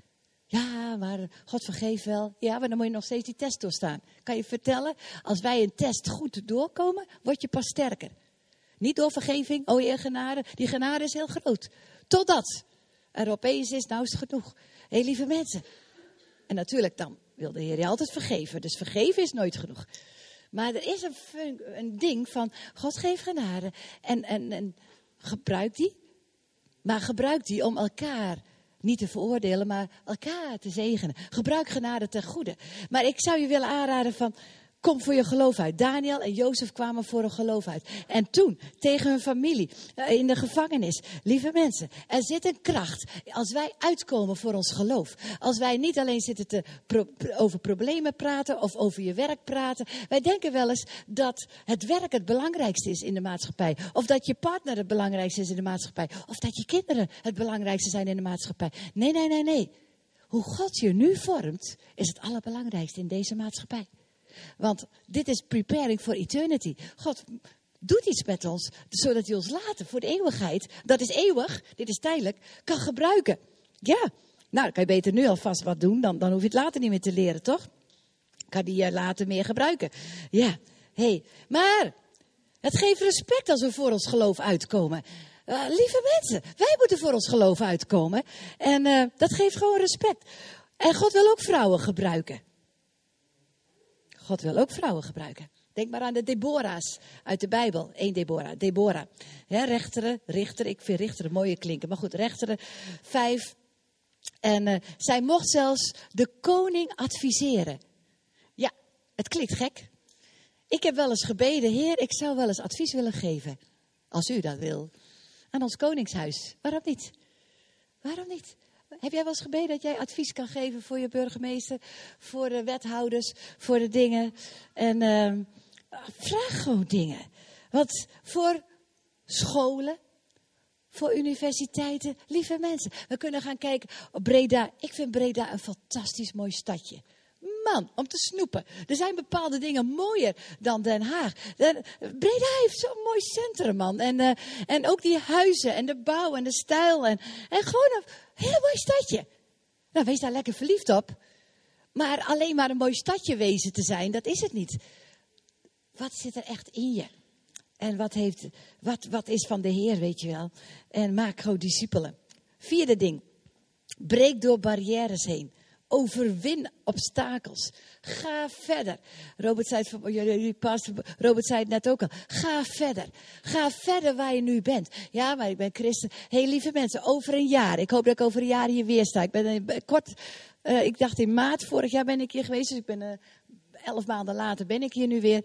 Ja, maar God vergeeft wel. Ja, maar dan moet je nog steeds die test doorstaan. Kan je vertellen, als wij een test goed doorkomen, word je pas sterker. Niet door vergeving, oh je genade. Die genade is heel groot. Totdat er opeens is, nou is het genoeg. Hé, hey, lieve mensen. En natuurlijk, dan wil de Heer je altijd vergeven. Dus vergeven is nooit genoeg. Maar er is een, fun- een ding van, God geeft genade. En, en, en gebruik die. Maar gebruik die om elkaar niet te veroordelen, maar elkaar te zegenen. Gebruik genade ten goede. Maar ik zou je willen aanraden van, kom voor je geloof uit. Daniel en Jozef kwamen voor een geloof uit. En toen, tegen hun familie, in de gevangenis. Lieve mensen, er zit een kracht. Als wij uitkomen voor ons geloof. Als wij niet alleen zitten te pro- over problemen praten of over je werk praten. Wij denken wel eens dat het werk het belangrijkste is in de maatschappij. Of dat je partner het belangrijkste is in de maatschappij. Of dat je kinderen het belangrijkste zijn in de maatschappij. Nee, nee, nee, nee. Hoe God je nu vormt, is het allerbelangrijkste in deze maatschappij. Want dit is preparing for eternity. God doet iets met ons, zodat hij ons later voor de eeuwigheid, dat is eeuwig, dit is tijdelijk, kan gebruiken. Ja, nou dan kan je beter nu alvast wat doen, dan, dan hoef je het later niet meer te leren, toch? Kan die je later meer gebruiken. Ja, hé, hey. Maar het geeft respect als we voor ons geloof uitkomen. Uh, lieve mensen, wij moeten voor ons geloof uitkomen. En uh, dat geeft gewoon respect. En God wil ook vrouwen gebruiken. God wil ook vrouwen gebruiken. Denk maar aan de Deborah's uit de Bijbel. Eén Deborah, Deborah. Ja, rechteren, richter, ik vind richteren mooie klinken. Maar goed, rechteren, vijf. En uh, zij mocht zelfs de koning adviseren. Ja, het klinkt gek. Ik heb wel eens gebeden, Heer, ik zou wel eens advies willen geven. Als u dat wil. Aan ons koningshuis. Waarom niet? Waarom niet? Heb jij wel eens gebeden dat jij advies kan geven voor je burgemeester, voor de wethouders, voor de dingen? En uh, vraag gewoon dingen. Want voor scholen, voor universiteiten, lieve mensen. We kunnen gaan kijken op Breda. Ik vind Breda een fantastisch mooi stadje. Man, om te snoepen. Er zijn bepaalde dingen mooier dan Den Haag. Breda heeft zo'n mooi centrum, man. En, uh, en ook die huizen en de bouw en de stijl. En, en gewoon een heel mooi stadje. Nou, wees daar lekker verliefd op. Maar alleen maar een mooi stadje wezen te zijn, dat is het niet. Wat zit er echt in je? En wat, heeft, wat, wat is van de Heer, weet je wel? En maak gewoon discipelen. Vierde ding. Breek door barrières heen. Overwin obstakels. Ga verder. Robert zei het, jullie pastor, Robert zei het net ook al. Ga verder. Ga verder waar je nu bent. Ja, maar ik ben christen. Hé, hey, lieve mensen, over een jaar. Ik hoop dat ik over een jaar hier weer sta. Ik ben uh, kort, uh, ik dacht in maart vorig jaar ben ik hier geweest. Dus ik ben uh, elf maanden later ben ik hier nu weer.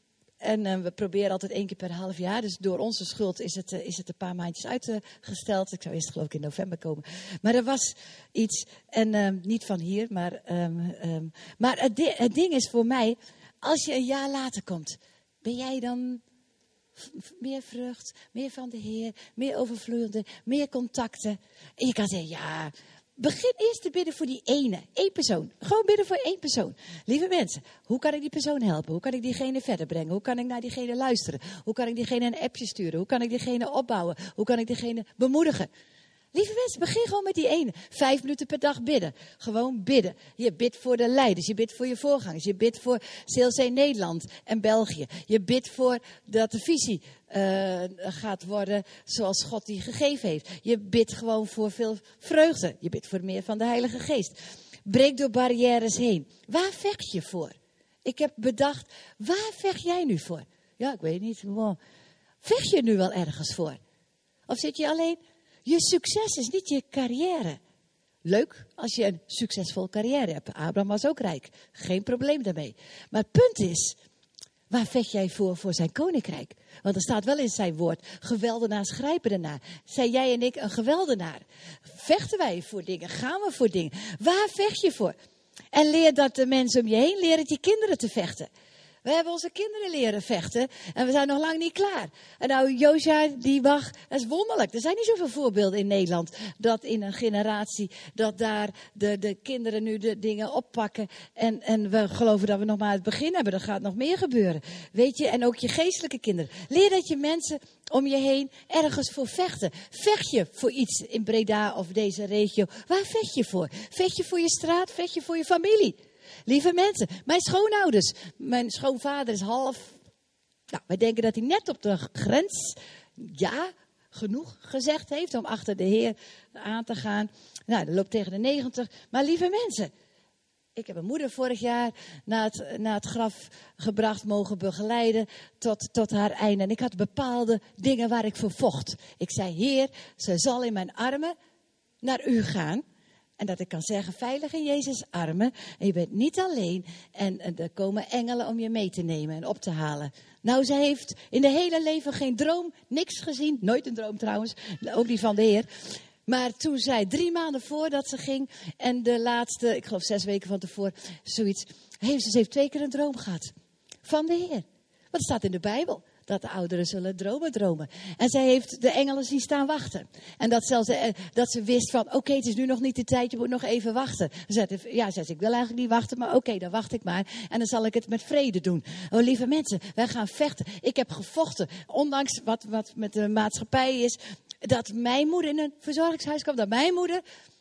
En uh, we proberen altijd één keer per half jaar. Dus door onze schuld is het, uh, is het een paar maandjes uitgesteld. Ik zou eerst geloof ik in november komen. Maar er was iets. En uh, niet van hier. Maar, um, um, maar het, di- het ding is voor mij. Als je een jaar later komt. Ben jij dan f- meer vrucht. Meer van de Heer. Meer overvloeiende. Meer contacten. En je kan zeggen ja. Begin eerst te bidden voor die ene. Eén persoon. Gewoon bidden voor één persoon. Lieve mensen, hoe kan ik die persoon helpen? Hoe kan ik diegene verder brengen? Hoe kan ik naar diegene luisteren? Hoe kan ik diegene een appje sturen? Hoe kan ik diegene opbouwen? Hoe kan ik diegene bemoedigen? Lieve mensen, begin gewoon met die ene. Vijf minuten per dag bidden. Gewoon bidden. Je bidt voor de leiders. Je bidt voor je voorgangers. Je bidt voor C L C Nederland en België. Je bidt voor dat de visie uh, gaat worden zoals God die gegeven heeft. Je bidt gewoon voor veel vreugde. Je bidt voor meer van de Heilige Geest. Breek door barrières heen. Waar vecht je voor? Ik heb bedacht, waar vecht jij nu voor? Ja, ik weet niet. Wow. Vecht je nu wel ergens voor? Of zit je alleen... Je succes is niet je carrière. Leuk als je een succesvol carrière hebt. Abraham was ook rijk. Geen probleem daarmee. Maar het punt is, waar vecht jij voor voor zijn koninkrijk? Want er staat wel in zijn woord, geweldenaars grijpen ernaar. Zijn jij en ik een geweldenaar? Vechten wij voor dingen? Gaan we voor dingen? Waar vecht je voor? En leer dat de mensen om je heen leren je kinderen te vechten. We hebben onze kinderen leren vechten en we zijn nog lang niet klaar. En nou, Josja, die wacht, dat is wonderlijk. Er zijn niet zoveel voorbeelden in Nederland dat in een generatie, dat daar de, de kinderen nu de dingen oppakken. En, en we geloven dat we nog maar het begin hebben. Er gaat nog meer gebeuren. Weet je, en ook je geestelijke kinderen. Leer dat je mensen om je heen ergens voor vechten. Vecht je voor iets in Breda of deze regio? Waar vecht je voor? Vecht je voor je straat? Vecht je voor je familie? Lieve mensen, mijn schoonouders, mijn schoonvader is half, nou, wij denken dat hij net op de grens, ja, genoeg gezegd heeft om achter de Heer aan te gaan. Nou, dat loopt tegen de negentig. Maar lieve mensen, ik heb mijn moeder vorig jaar naar het, naar het graf gebracht, mogen begeleiden tot, tot haar einde. En ik had bepaalde dingen waar ik voor vocht. Ik zei, Heer, ze zal in mijn armen naar u gaan. En dat ik kan zeggen, veilig in Jezus' armen. En je bent niet alleen. En, en er komen engelen om je mee te nemen en op te halen. Nou, ze heeft in de hele leven geen droom, niks gezien. Nooit een droom trouwens, ook die van de Heer. Maar toen zij drie maanden voordat ze ging. En de laatste, ik geloof zes weken van tevoren, zoiets. Heeft ze, ze heeft twee keer een droom gehad. Van de Heer. Want het staat in de Bijbel. Dat de ouderen zullen dromen dromen. En zij heeft de engelen zien staan wachten. En dat, zelfs, dat ze wist van, oké, okay, het is nu nog niet de tijd, je moet nog even wachten. Ze zei, ja, zei ze, ik wil eigenlijk niet wachten, maar oké, okay, dan wacht ik maar. En dan zal ik het met vrede doen. Oh, lieve mensen, wij gaan vechten. Ik heb gevochten, ondanks wat, wat met de maatschappij is, dat mijn moeder in een verzorgingshuis kwam, dat mijn moeder...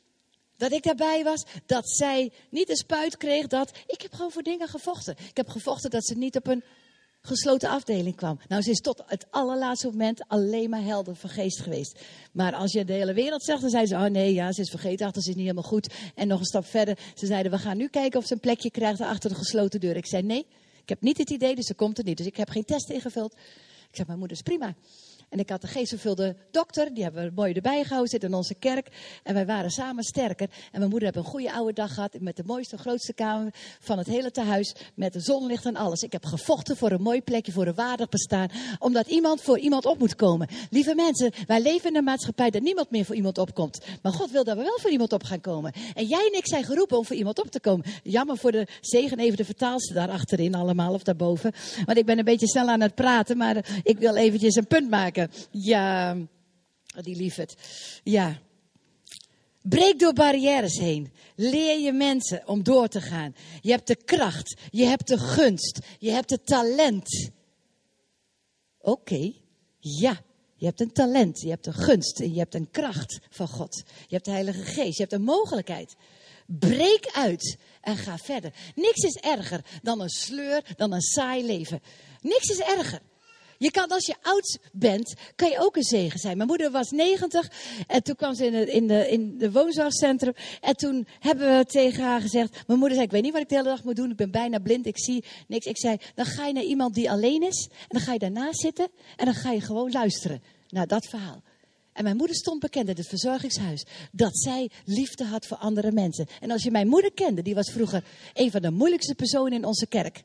Dat ik daarbij was, dat zij niet een spuit kreeg, dat... Ik heb gewoon voor dingen gevochten. Ik heb gevochten dat ze niet op een gesloten afdeling kwam. Nou, ze is tot het allerlaatste moment alleen maar helder van geest geweest. Maar als je de hele wereld zegt, dan zeiden ze... Oh nee, ja, ze is vergeetachtig, ze is niet helemaal goed. En nog een stap verder, ze zeiden, we gaan nu kijken of ze een plekje krijgt achter de gesloten deur. Ik zei, nee, Ik heb niet het idee, dus ze komt er niet. Dus ik heb geen test ingevuld. Ik zeg, mijn moeder is prima. En ik had de geestvervulde dokter, die hebben we mooi erbij gehouden, zit in onze kerk. En wij waren samen sterker. En mijn moeder heeft een goede oude dag gehad, met de mooiste, grootste kamer van het hele tehuis. Met de zonlicht en alles. Ik heb gevochten voor een mooi plekje, voor een waardig bestaan. Omdat iemand voor iemand op moet komen. Lieve mensen, wij leven in een maatschappij dat niemand meer voor iemand opkomt. Maar God wil dat we wel voor iemand op gaan komen. En jij en ik zijn geroepen om voor iemand op te komen. Jammer voor de zegen, even de vertaalster daar achterin allemaal, of daarboven. Want ik ben een beetje snel aan het praten, maar ik wil eventjes een punt maken. Ja, die liefheid. Ja. Breek door barrières heen. Leer je mensen om door te gaan. Je hebt de kracht. Je hebt de gunst. Je hebt het talent. Oké. Okay. Ja. Je hebt een talent. Je hebt een gunst. En je hebt een kracht van God. Je hebt de Heilige Geest. Je hebt een mogelijkheid. Breek uit en ga verder. Niks is erger dan een sleur, dan een saai leven. Niks is erger. Je kan, als je oud bent, kan je ook een zegen zijn. Mijn moeder was negentig en toen kwam ze in de, in de, in de woonzorgcentrum. En toen hebben we tegen haar gezegd, mijn moeder zei, ik weet niet wat ik de hele dag moet doen. Ik ben bijna blind, ik zie niks. Ik zei, dan ga je naar iemand die alleen is. En dan ga je daarnaast zitten en dan ga je gewoon luisteren naar dat verhaal. En mijn moeder stond bekend in het verzorgingshuis. Dat zij liefde had voor andere mensen. En als je mijn moeder kende, die was vroeger een van de moeilijkste personen in onze kerk.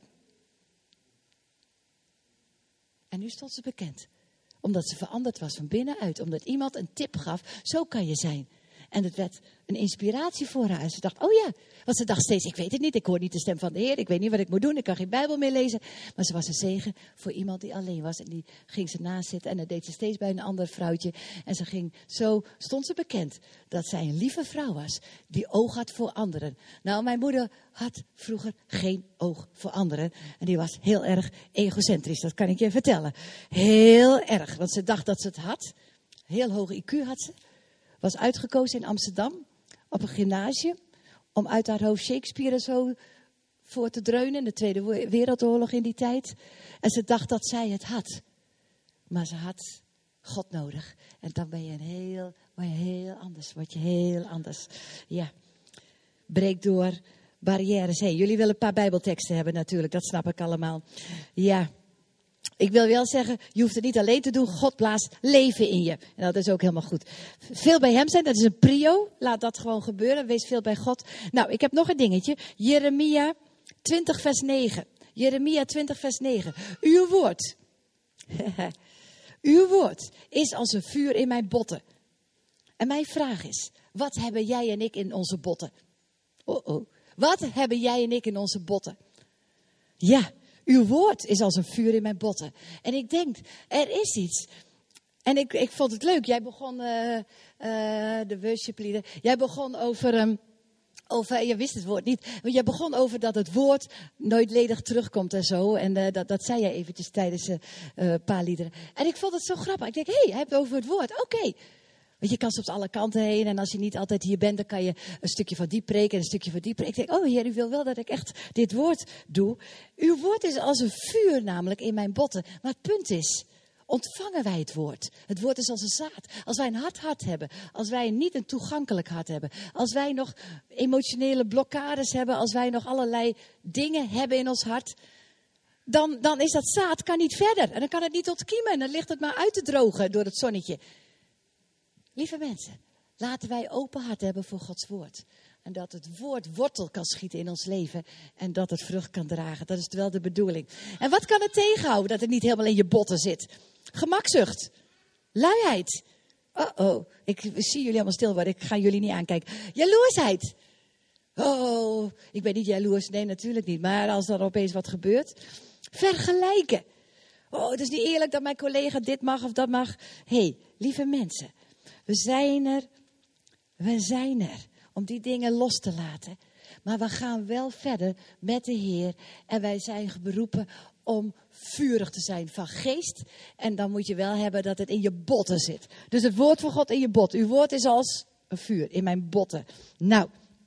En nu stond ze bekend. Omdat ze veranderd was van binnenuit. Omdat iemand een tip gaf. Zo kan je zijn. En het werd een inspiratie voor haar. En ze dacht, oh ja. Want ze dacht steeds, ik weet het niet. Ik hoor niet de stem van de Heer. Ik weet niet wat ik moet doen. Ik kan geen Bijbel meer lezen. Maar ze was een zegen voor iemand die alleen was. En die ging ze naast zitten. En dat deed ze steeds bij een ander vrouwtje. En ze ging, zo stond ze bekend. Dat zij een lieve vrouw was. Die oog had voor anderen. Nou, mijn moeder had vroeger geen oog voor anderen. En die was heel erg egocentrisch. Dat kan ik je vertellen. Heel erg. Want ze dacht dat ze het had. Heel hoog I Q had ze. Was uitgekozen in Amsterdam. Op een gymnasium. Om uit haar hoofd Shakespeare zo voor te dreunen. In de Tweede Wereldoorlog in die tijd. En ze dacht dat zij het had. Maar ze had God nodig. En dan ben je een heel, word je heel anders. Word je heel anders. Ja. Breek door barrières heen. Jullie willen een paar Bijbelteksten hebben natuurlijk. Dat snap ik allemaal. Ja. Ik wil wel zeggen, je hoeft het niet alleen te doen. God blaast leven in je. En dat is ook helemaal goed. Veel bij hem zijn, dat is een prio. Laat dat gewoon gebeuren. Wees veel bij God. Nou, ik heb nog een dingetje. Jeremia twintig vers negen. Jeremia twintig vers negen. Uw woord. Uw woord is als een vuur in mijn botten. En mijn vraag is, wat hebben jij en ik in onze botten? Oh oh. Wat hebben jij en ik in onze botten? Ja. Uw woord is als een vuur in mijn botten. En ik denk, er is iets. En ik, ik vond het leuk. Jij begon, uh, uh, de worship leader. Jij begon over, um, over, je wist het woord niet. Maar jij begon over dat het woord nooit ledig terugkomt en zo. En uh, dat, dat zei jij eventjes tijdens een uh, paar liederen. En ik vond het zo grappig. Ik denk, hé, hey, hij heeft het over het woord. Oké. Okay. Want je kan soms alle kanten heen. En als je niet altijd hier bent, dan kan je een stukje van die preken en een stukje van die preken. Ik denk, oh Heer, u wil wel dat ik echt dit woord doe. Uw woord is als een vuur namelijk in mijn botten. Maar het punt is, ontvangen wij het woord? Het woord is als een zaad. Als wij een hard hart hebben. Als wij niet een toegankelijk hart hebben. Als wij nog emotionele blokkades hebben. Als wij nog allerlei dingen hebben in ons hart. Dan, dan is dat zaad, kan niet verder. En dan kan het niet ontkiemen. En dan ligt het maar uit te drogen door het zonnetje. Lieve mensen, laten wij open hart hebben voor Gods woord. En dat het woord wortel kan schieten in ons leven. En dat het vrucht kan dragen. Dat is wel de bedoeling. En wat kan het tegenhouden dat het niet helemaal in je botten zit? Gemakzucht. Luiheid. Oh oh, ik zie jullie allemaal stil worden. Ik ga jullie niet aankijken. Jaloersheid. Oh, ik ben niet jaloers. Nee, natuurlijk niet. Maar als er opeens wat gebeurt. Vergelijken. Oh, het is niet eerlijk dat mijn collega dit mag of dat mag. Hé, hey, lieve mensen. We zijn er, we zijn er om die dingen los te laten. Maar we gaan wel verder met de Heer. En wij zijn beroepen om vurig te zijn van geest. En dan moet je wel hebben dat het in je botten zit. Dus het woord van God in je bot. Uw woord is als een vuur in mijn botten. Nou,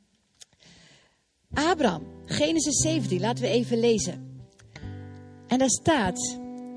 Abraham, Genesis zeventien, laten we even lezen. En daar staat...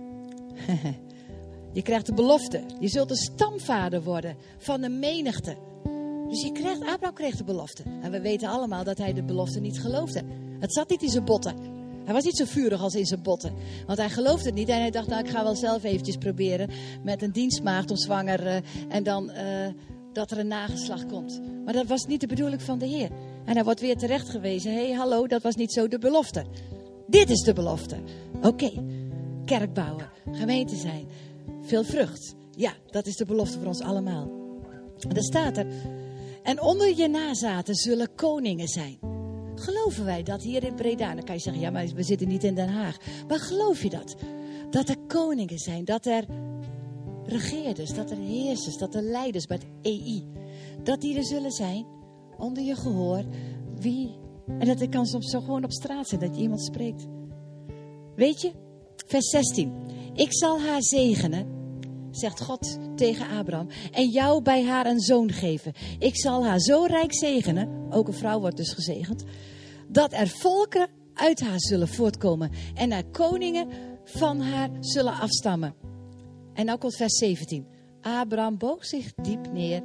Je krijgt de belofte. Je zult een stamvader worden van de menigte. Dus je krijgt, Abraham kreeg de belofte. En we weten allemaal dat hij de belofte niet geloofde. Het zat niet in zijn botten. Hij was niet zo vurig als in zijn botten. Want hij geloofde het niet. En hij dacht, nou, ik ga wel zelf eventjes proberen. Met een dienstmaagd om zwanger. Uh, en dan uh, dat er een nageslacht komt. Maar dat was niet de bedoeling van de Heer. En hij wordt weer terecht gewezen. Hé, hey, hallo, dat was niet zo de belofte. Dit is de belofte. Oké, okay. Kerk bouwen. Gemeente zijn. Veel vrucht. Ja, dat is de belofte voor ons allemaal. En daar staat er. En onder je nazaten zullen koningen zijn. Geloven wij dat hier in Breda? Dan kan je zeggen, ja, maar we zitten niet in Den Haag. Maar geloof je dat? Dat er koningen zijn, dat er regeerders, dat er heersers, dat er leiders bij het E I. Dat die er zullen zijn, onder je gehoor. Wie? En dat er kan soms zo gewoon op straat zijn, dat je iemand spreekt. Weet je? Vers zestien. Ik zal haar zegenen, zegt God tegen Abraham, en jou bij haar een zoon geven. Ik zal haar zo rijk zegenen, ook een vrouw wordt dus gezegend, dat er volken uit haar zullen voortkomen en er koningen van haar zullen afstammen. En nou komt vers zeventien. Abraham boog zich diep neer,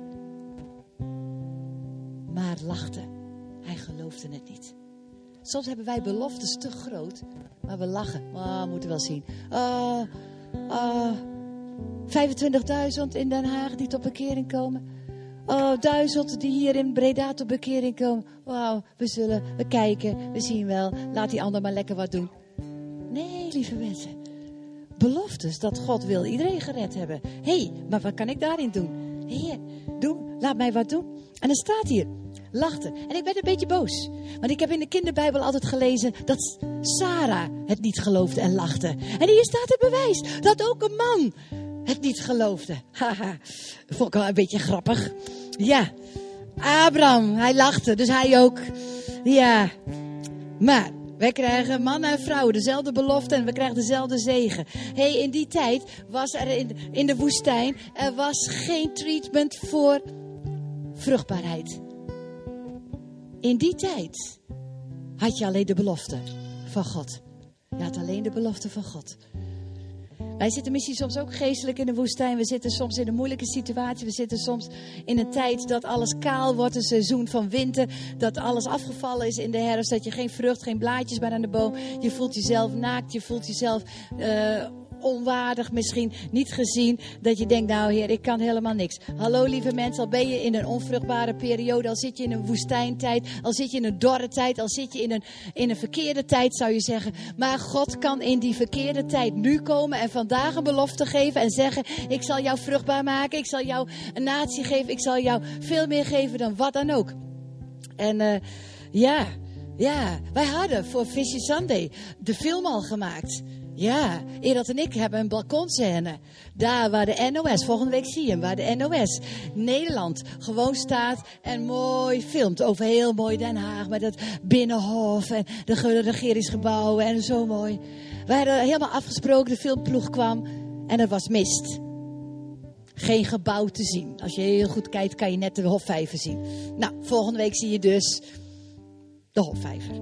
maar lachte. Hij geloofde het niet. Soms hebben wij beloftes te groot, maar we lachen. Oh, we moeten wel zien. Oh, oh, vijfentwintigduizend in Den Haag die tot bekering komen. Oh, duizend die hier in Breda tot bekering komen. Wauw, we zullen, we kijken, we zien wel. Laat die ander maar lekker wat doen. Nee, lieve mensen. Beloftes dat God wil iedereen gered hebben. Hé, hey, maar wat kan ik daarin doen? Heer, doe, laat mij wat doen. En dan staat hier, lachten. En ik werd een beetje boos. Want ik heb in de kinderbijbel altijd gelezen dat Sarah het niet geloofde en lachte. En hier staat het bewijs dat ook een man het niet geloofde. Haha, vond ik wel een beetje grappig. Ja, Abraham, hij lachte, dus hij ook. Ja, maar wij krijgen mannen en vrouwen dezelfde belofte en we krijgen dezelfde zegen. Hé, hey, in die tijd was er in, in de woestijn, er was geen treatment voor vruchtbaarheid. In die tijd had je alleen de belofte van God. Je had alleen de belofte van God. Wij zitten misschien soms ook geestelijk in de woestijn. We zitten soms in een moeilijke situatie. We zitten soms in een tijd dat alles kaal wordt. Een seizoen van winter. Dat alles afgevallen is in de herfst. Dat je geen vrucht, geen blaadjes meer aan de boom. Je voelt jezelf naakt. Je voelt jezelf uh, onwaardig misschien. Niet gezien. Dat je denkt, nou Heer, ik kan helemaal niks. Hallo lieve mensen. Al ben je in een onvruchtbare periode. Al zit je in een woestijntijd. Al zit je in een dorre tijd. Al zit je in een, in een verkeerde tijd zou je zeggen. Maar God kan in die verkeerde tijd nu komen. En vandaag een belofte geven. En zeggen, ik zal jou vruchtbaar maken. Ik zal jou een natie geven. Ik zal jou veel meer geven dan wat dan ook. En uh, ja, ja. Wij hadden voor Fishy Sunday de film al gemaakt. Ja, Erad en ik hebben een balkonscène. Daar waar de N O S, volgende week zie je hem, waar de N O S Nederland gewoon staat en mooi filmt over heel mooi Den Haag. Met het Binnenhof en de regeringsgebouwen en zo mooi. We hadden helemaal afgesproken, de filmploeg kwam en er was mist. Geen gebouw te zien. Als je heel goed kijkt kan je net de Hofvijver zien. Nou, volgende week zie je dus de Hofvijver.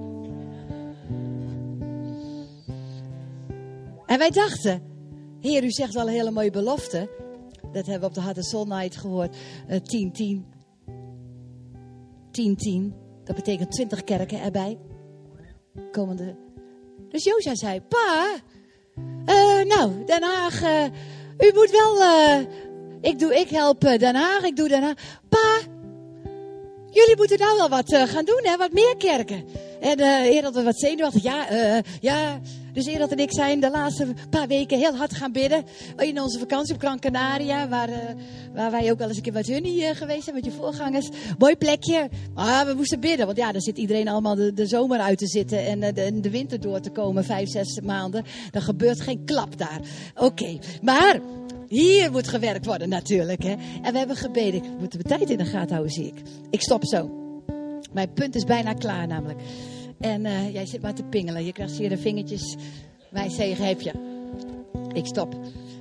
En wij dachten, Heer, u zegt al een hele mooie belofte. Dat hebben we op de Hart en Soul Night gehoord. Uh, tien, tien. tien, tien. Dat betekent twintig kerken erbij. Komende. Dus Jozua zei, pa, uh, nou, Den Haag, uh, u moet wel, uh, ik, doe, ik help Den Haag, ik doe Den Haag. Pa, jullie moeten nou wel wat uh, gaan doen, hè, wat meer kerken. En uh, Heer, dat we wat zenuwachtig, ja, uh, ja. Dus Erad en ik zijn de laatste paar weken heel hard gaan bidden. In onze vakantie op Gran Canaria. Waar, uh, waar wij ook wel eens een keer met hun uh, geweest zijn. Met je voorgangers. Mooi plekje. Maar we moesten bidden. Want ja, dan zit iedereen allemaal de, de zomer uit te zitten. En uh, de, de winter door te komen. Vijf, zes maanden. Dan gebeurt geen klap daar. Oké. Okay. Maar hier moet gewerkt worden natuurlijk. Hè. En we hebben gebeden. We moeten de tijd in de gaten houden, zie ik. Ik stop zo. Mijn punt is bijna klaar namelijk. En uh, jij zit maar te pingelen. Je krijgt hier de vingertjes. Mijn zegen heb je. Ik stop.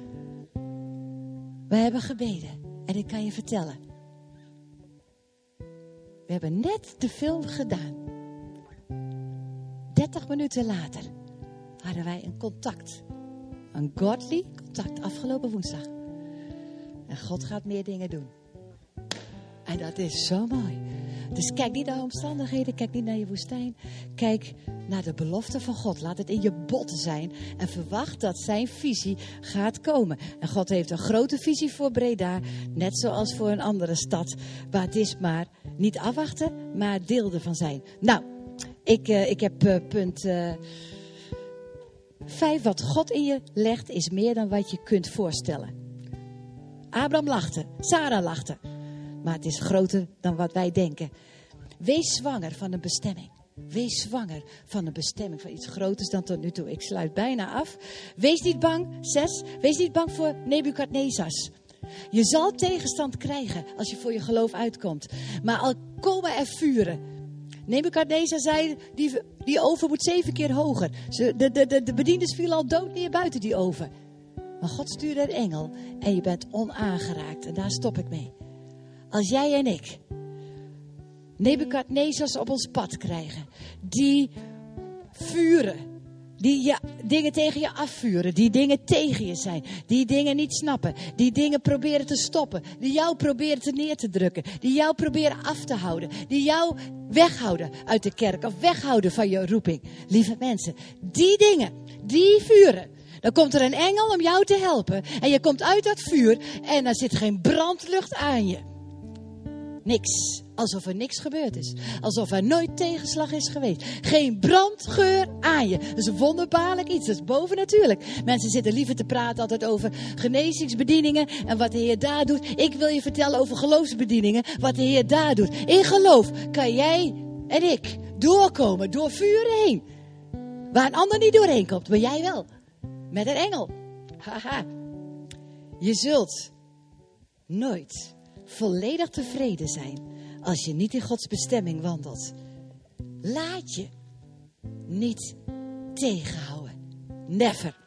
We hebben gebeden. En ik kan je vertellen. We hebben net de film gedaan. dertig minuten later hadden wij een contact. Een godly contact afgelopen woensdag. En God gaat meer dingen doen. En dat is zo mooi. Dus kijk niet naar omstandigheden, kijk niet naar je woestijn. Kijk naar de belofte van God. Laat het in je botten zijn en verwacht dat zijn visie gaat komen. En God heeft een grote visie voor Breda, net zoals voor een andere stad. Maar het is maar niet afwachten, maar deel ervan zijn. Nou, ik, uh, ik heb uh, punt uh, vijf. Wat God in je legt is meer dan wat je kunt voorstellen. Abraham lachte, Sarah lachte. Maar het is groter dan wat wij denken. Wees zwanger van een bestemming. Wees zwanger van een bestemming. Van iets groters dan tot nu toe. Ik sluit bijna af. Wees niet bang. Zes. Wees niet bang voor Nebukadnezars. Je zal tegenstand krijgen als je voor je geloof uitkomt. Maar al komen er vuren. Nebukadnezar zei, die, die oven moet zeven keer hoger. Ze, de, de, de, de bedienders vielen al dood neer buiten die oven. Maar God stuurde een engel en je bent onaangeraakt. En daar stop ik mee. Als jij en ik Nebukadnezars op ons pad krijgen. Die vuren. Die je, dingen tegen je afvuren. Die dingen tegen je zijn. Die dingen niet snappen. Die dingen proberen te stoppen. Die jou proberen te neer te drukken. Die jou proberen af te houden. Die jou weghouden uit de kerk. Of weghouden van je roeping. Lieve mensen. Die dingen. Die vuren. Dan komt er een engel om jou te helpen. En je komt uit dat vuur. En er zit geen brandlucht aan je. Niks. Alsof er niks gebeurd is. Alsof er nooit tegenslag is geweest. Geen brandgeur aan je. Dat is een wonderbaarlijk iets. Dat is bovennatuurlijk. Mensen zitten liever te praten altijd over genezingsbedieningen. En wat de Heer daar doet. Ik wil je vertellen over geloofsbedieningen. Wat de Heer daar doet. In geloof kan jij en ik doorkomen. Door vuren heen. Waar een ander niet doorheen komt. Maar jij wel. Met een engel. Haha. Je zult nooit volledig tevreden zijn als je niet in Gods bestemming wandelt. Laat je niet tegenhouden. Never.